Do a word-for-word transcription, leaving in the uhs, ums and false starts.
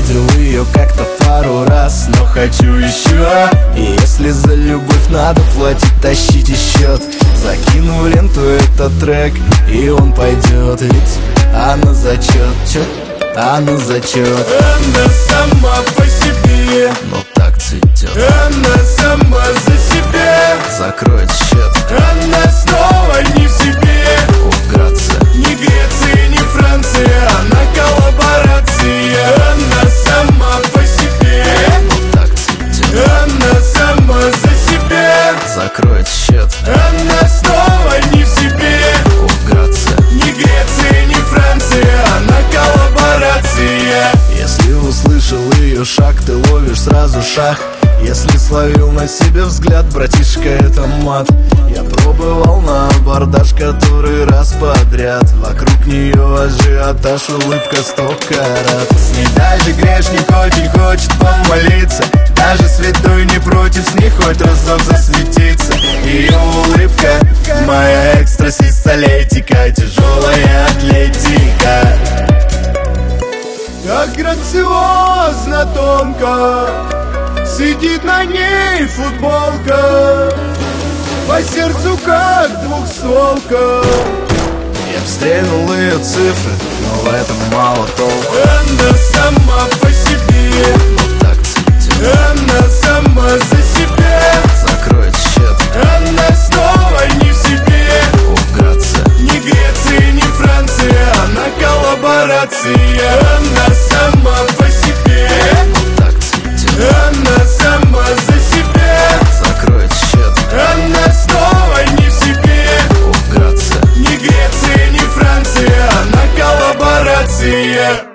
Видел ее как-то пару раз, но хочу еще. И если за любовь надо платить, тащите счет. Закину в ленту этот трек, и он пойдет. Ведь она зачет, чё? Она зачет. Она сама по себе, но так цветет. Она сама за себя закроет счет. Она снова не в себе. Ух, Грация. Ни Греция, ни Франция, она коллаборация. Она сама по себе, но так цветет. Она сама за себя закроет счет. Она снова не в себе. Ух, Грация. Ни Греция, ни Франция, она коллаборация. Если услышал ее шаг, ты ловишь сразу шаг. Если словил на себе взгляд, братишка, это мат. Я пробовал на абордаж который раз подряд. Вокруг нее ажиотаж, улыбка сто карат. С ней даже грешник очень хочет помолиться. Даже святой не против, с ней хоть разок засветиться. Ее улыбка, моя экстрасистолетика, тяжелая атлетика. Как грациозно, тонко сидит на ней футболка, по сердцу как двухстволка. Я обстрелил ее цифры, но в этом мало толку. Она сама по себе, но так цветет. Она сама за себя закроет счет. Она снова не в себе. Ух, Грация. Ни Греция, ни Франция, она коллаборация. Она сама по себе, но так цветет. Она сама за себя закроет счет. Она снова не в себе. Ух, Грация. Ни Греция, ни Франция, она коллаборация.